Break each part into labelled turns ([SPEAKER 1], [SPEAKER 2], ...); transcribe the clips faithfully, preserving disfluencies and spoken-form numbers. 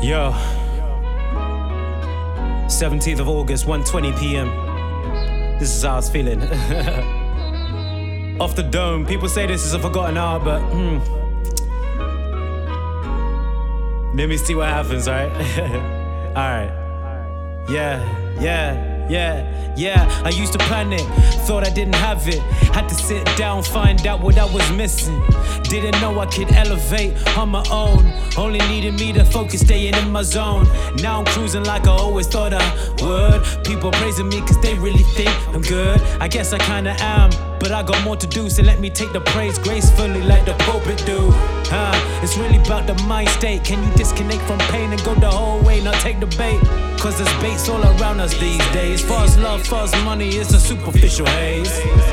[SPEAKER 1] Yo, seventeenth of August, one twenty p.m. This is how I was feeling. Off the dome, people say this is a forgotten hour, but hmm. Let me see what happens, alright? Alright. Yeah, yeah. Yeah, yeah, I used to panic, thought I didn't have it. Had to sit down, find out what I was missing. Didn't know I could elevate on my own. Only needed me to focus, staying in my zone. Now I'm cruising like I always thought I would. People praising me cause they really think I'm good. I guess I kinda am, but I got more to do. So let me take the praise gracefully like the pulpit do. uh, It's really about the mind state. Can you disconnect from pain and go the whole way, not take the bait? Cause there's baits all around us these days. Fast love, fast money, it's a superficial haze.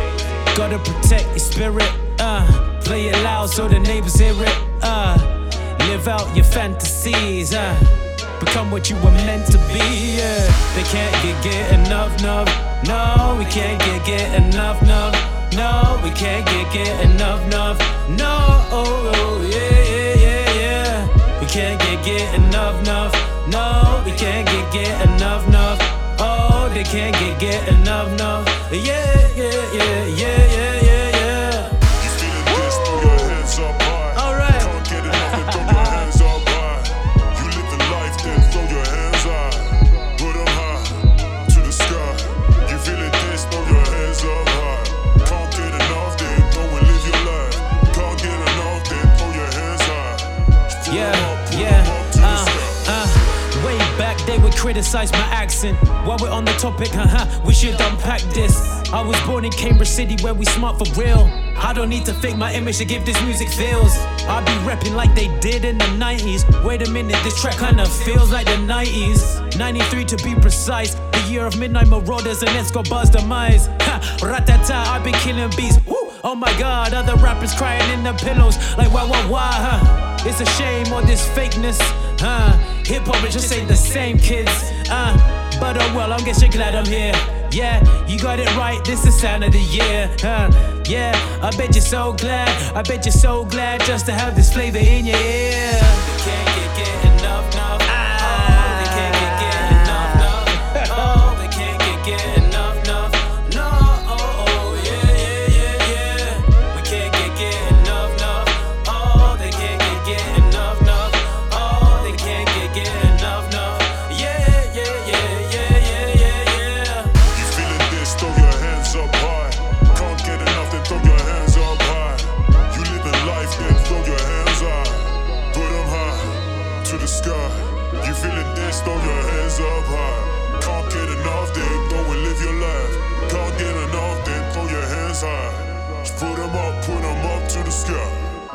[SPEAKER 1] Gotta protect your spirit, uh play it loud so the neighbors hear it, uh live out your fantasies, uh become what you were meant to be, yeah. They can't get, get enough, no. No, we can't get, get enough, no. No, we can't get, get enough, no. No, oh, oh, yeah, yeah, yeah, yeah. We can't get, get enough, no. No, we can't get, get enough, no. Oh, they can't get, get enough, no. Yeah, yeah, yeah, yeah, yeah, yeah, yeah.
[SPEAKER 2] You feeling this, throw your hands up high.
[SPEAKER 1] Alright.
[SPEAKER 2] Can't get enough, then throw your hands up high. You living life, then throw your hands high. Put them high, to the sky. You feeling this, throw your hands up high. Can't get enough, then go and live your life. Can't get enough, then throw your hands high. Put
[SPEAKER 1] Yeah,
[SPEAKER 2] them up, put
[SPEAKER 1] yeah,
[SPEAKER 2] them up to the
[SPEAKER 1] uh,
[SPEAKER 2] sky.
[SPEAKER 1] uh. Way back they would criticize my accent. While we're on the topic, haha, we should unpack this. I was born in Cambridge City where we smart for real. I don't need to fake my image to give this music feels. I be repping like they did in the nineties. Wait a minute, this track kinda feels like the nineties. ninety-three to be precise, the year of Midnight Marauders and Escobar's demise. Ha, ratata, I've been killing beats. Woo! Oh my god, other rappers crying in their pillows like wah wah wah, huh? It's a shame all this fakeness, huh? Hip-hop is just ain't the same, kids, uh but oh well, I guess you're glad I'm here. Yeah, you got it right, this is sound of the year, huh? Yeah, I bet you're so glad, I bet you're so glad just to have this flavor in your ear. They can't get, get enough, no. Ah, they can't get, get enough, no. Oh, they can't get, get enough, no. No, oh, oh, yeah, yeah, yeah, yeah. We can't get, get enough, no. Oh, they can't get, get enough, no. Oh, they can't get, get enough, no. Yeah, yeah, yeah, yeah, yeah, yeah, yeah.
[SPEAKER 2] You feeling this, throw your hands up high. Can't get enough, then throw your hands up high. You living life, then throw your hands high. Put them high, to the sky. You feeling this, throw your hands up high. Can't get enough, then go and live your life. Can't get enough, then throw your hands high. Just put them up, put them up to the sky.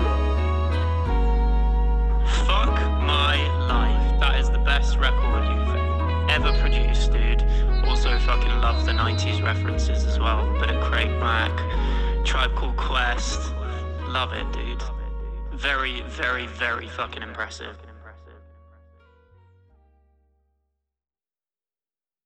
[SPEAKER 3] Fuck my life. That is the best record you've ever produced, dude. Also fucking love the nineties references as well. Bit of Craig Mack, Tribe Called Quest. Love it, dude. Very, very, very fucking impressive.